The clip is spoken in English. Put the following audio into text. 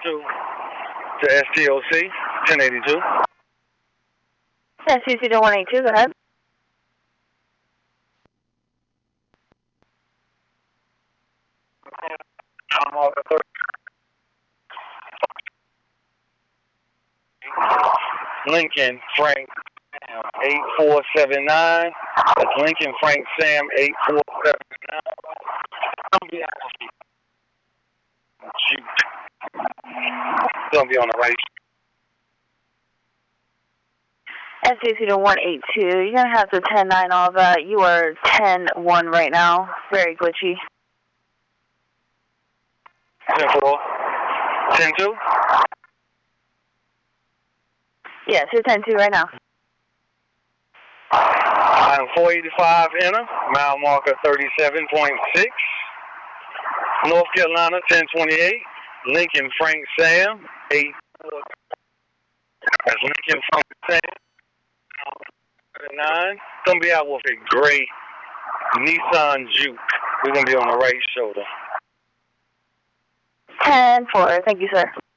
to STOC, 1082. STOC to 182, go ahead. Lincoln Frank Sam 8479. That's Lincoln Frank Sam 8479. Gonna be on the right. STOC to 182, you're going to have to 10-9 all of that. You are 10-1 right now. Very glitchy. 10-4. 10-2? Yes, you're 10-2 right now. I'm 485 enter, mile marker 37.6. North Carolina 1028. Lincoln Frank Sam 84. That's Lincoln Frank Sam 9. Gonna be out with a great Nissan Juke. We're gonna be on the right shoulder. 10-4, thank you, sir.